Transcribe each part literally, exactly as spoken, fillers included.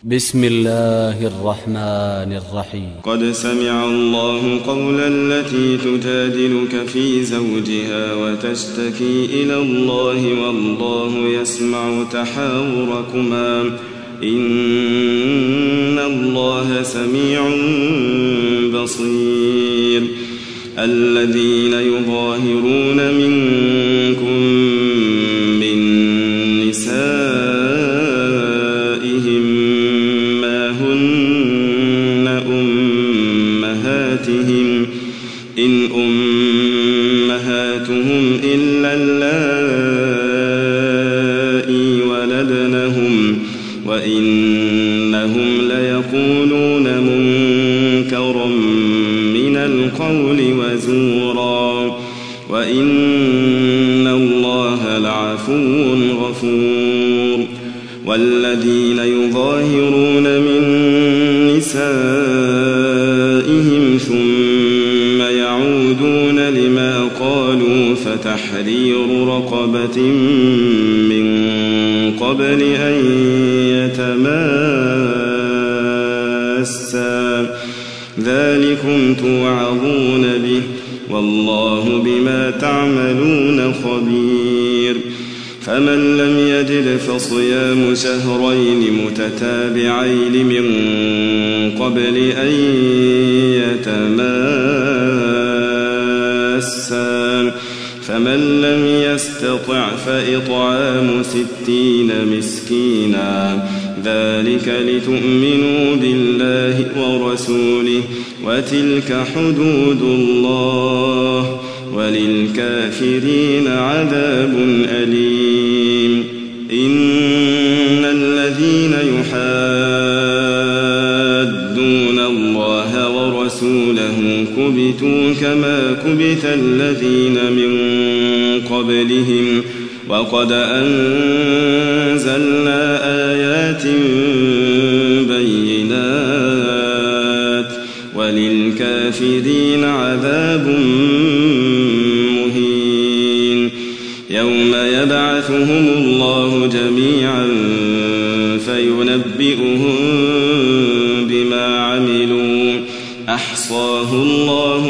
بسم الله الرحمن الرحيم. قد سمع الله قول التي تجادلك في زوجها وتشتكي إلى الله والله يسمع تحاوركما إن الله سميع بصير. الذين يظاهرون منكم من نسائهم ما هن أمهاتهم إن أمهاتهم إلا اللائي ولدنهم وإنهم ليقولون منكرا من القول وزورا وإن الله لعفو غفور. والذين يظاهرون من نسائهم ثم يعودون لما قالوا فتحرير رقبة من قبل أن يتماسا ذلكم توعظون به والله بما تعملون خبير. فمن لم يجد فصيام شهرين متتابعين من قبل أن يتماسا فمن لم يستطع فإطعام ستين مسكينا ذلك لتؤمنوا بالله ورسوله وتلك حدود الله وللكافرين عذاب أليم. إن الذين يحادون الله ورسوله كبتوا كما كبت الذين من قبلهم وقد أنزلنا آيات بينات وللكافرين عذاب مهين. يوم يبعثهم الله جميعا فينبئهم بما عملوا أحصاه الله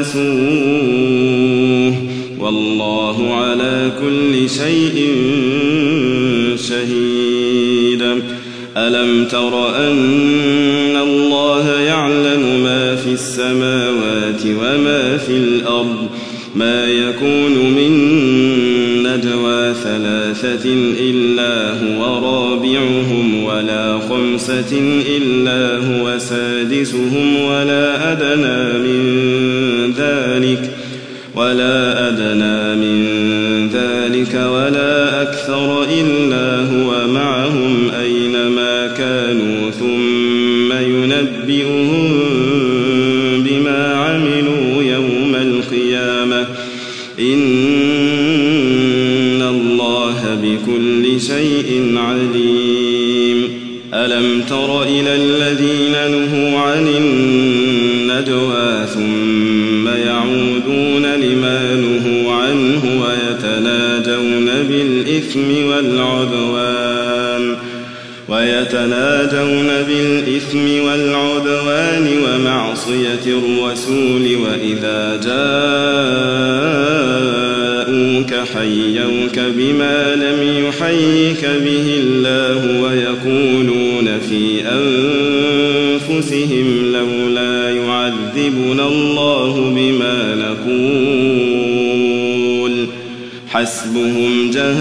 ونسوه والله على كل شيء شهيد. ألم تر أن الله يعلم ما في السماوات وما في الأرض ما يكون من نجوى ثلاثة إلا هو رابعهم ولا خمسة إلا هو سادسهم ولا أدنى من ذلك ولا أدنى من ذلك ولا أكثر إلا هو معهم أينما كانوا ثم ينبئهم بما عملوا يوم القيامة إن الله بكل شيء عليم. ألم تر إلى الذين نهوا عن النجوى ثم يعودون لما نهوا عنه ويتناجون بالإثم والعدوان ويتناجون بالإثم والعدوان ومعصية الرسول وإذا جاءوك حيوك بما لم يحيك به الله ويقولون في أنفسهم لولا يعذبنا الله بما نقول حسبهم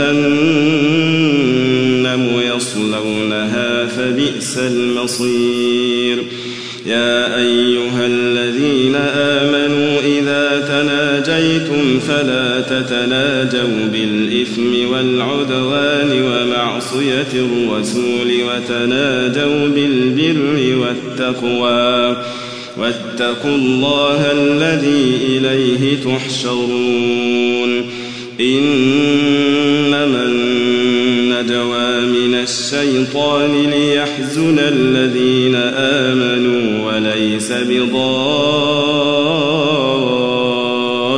جهنم يصلونها فبئس المصير. يا أيها الذين آمنوا إذا تناجيتم فلا تتناجوا بالإثم والعدوان ومعصية الرسول وتناجوا بالبر والتقوى واتقوا الله الذي إليه تحشرون. إنما النجوى من الشيطان ليحزن الذين آمنوا وليس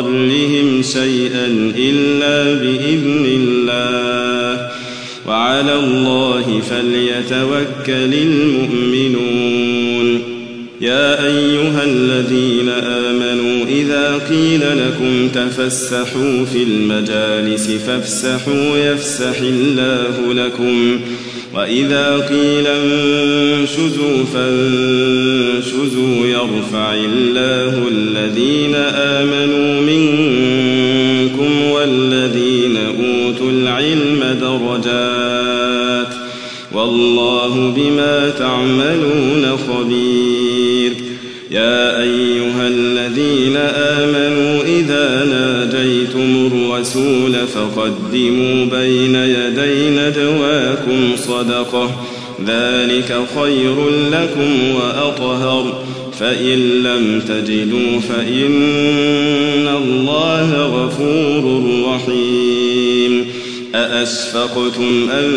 بضارهم شيئا إلا بإذن الله وعلى وعلى الله فليتوكل المؤمنون يا أيها الذين آمنوا إذا قيل لكم تفسحوا في المجالس فافسحوا يفسح الله لكم وإذا قيل انشزوا فانشزوا يرفع الله الذين آمنوا منكم والذين أوتوا العلم درجات والله بما تعملون خبير يا أيها الذين آمنوا إذا ناجيتم الرسول فقدموا بين يدي نجواكم صدقة ذلك خير لكم وأطهر فإن لم تجدوا فإن الله غفور رحيم أأشفقتم أن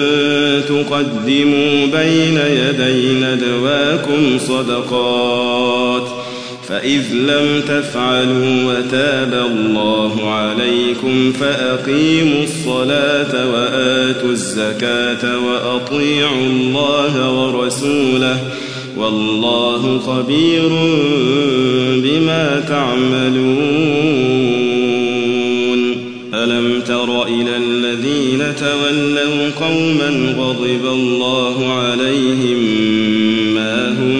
تقدموا بين يدي نجواكم صدقات فإذ لم تفعلوا وتاب الله عليكم فأقيموا الصلاة وآتوا الزكاة وأطيعوا الله ورسوله والله خبير بما تعملون ألم تر إلى الذين تولوا قوما غضب الله عليهم ما هم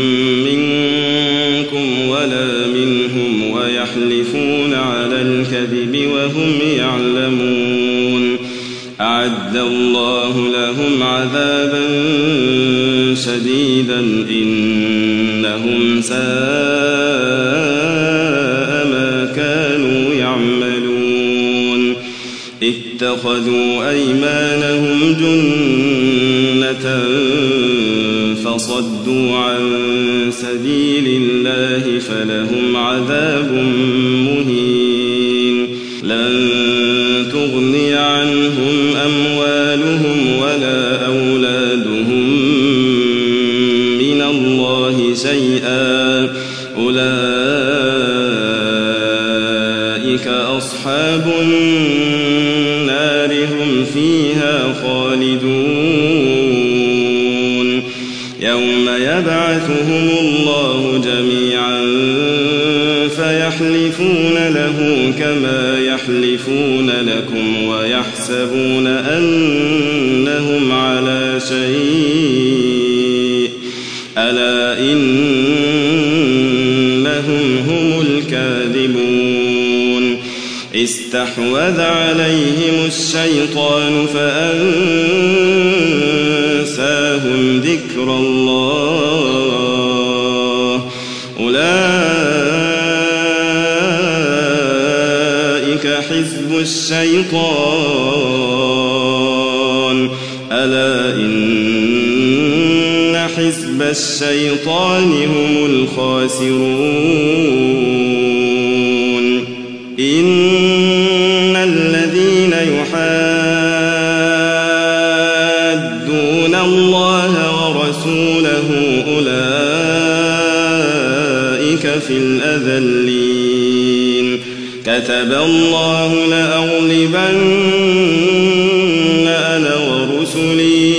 منكم ولا منهم ويحلفون على الكذب وهم يعلمون أعد الله لهم عذابا شديدا إنهم ساء ما كانوا يعملون اتخذوا أيمانهم جنة فصدوا عن سبيل الله فلهم عذاب مهين لن تغني عنهم أموالهم ولا أولادهم من الله شيئا أولئك أصحاب النار هم فيها خالدون يوم يبعثهم الله جميعا فيحلفون له كما يحلفون لكم ويحسبون أنهم على شيء ألا إنهم هم الكاذبون استحوذ عليهم الشيطان فأنساهم ذكر الله أولئك حزب الشيطان ألا إن حزب الشيطان هم الخاسرون إن الذين يحادون الله ورسوله أولئك في الأذلين كتب الله لأغلبن أنا ورسلي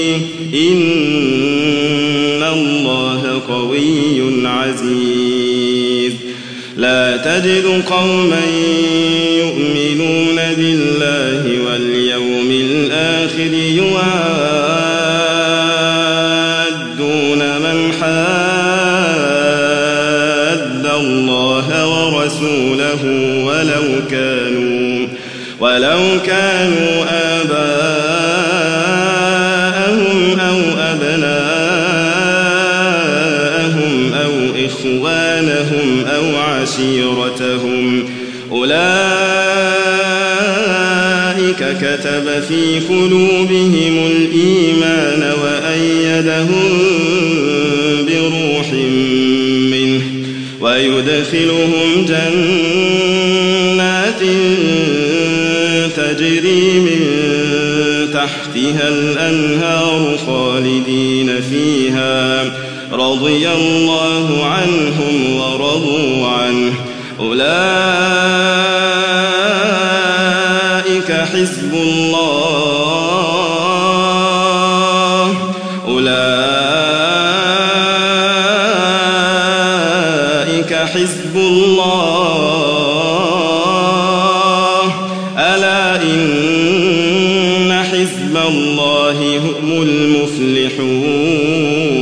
إن الله قوي عزيز لا تجد قوما يؤمنون بالله واليوم الآخر يوادون من حاد الله ورسوله ولو كانوا ولو كانوا آباءهم أو أبناءهم أو إخوانهم أو عشيرتهم أولئك كتب في قلوبهم الإيمان وأيدهم بروح منه ويدخلهم جنات تجري من تحتها الأنهار خالدين فيها رضي الله عنهم ورضوا عنه أولئك حزب الله حزب الله ألا إن حزب الله هم المفلحون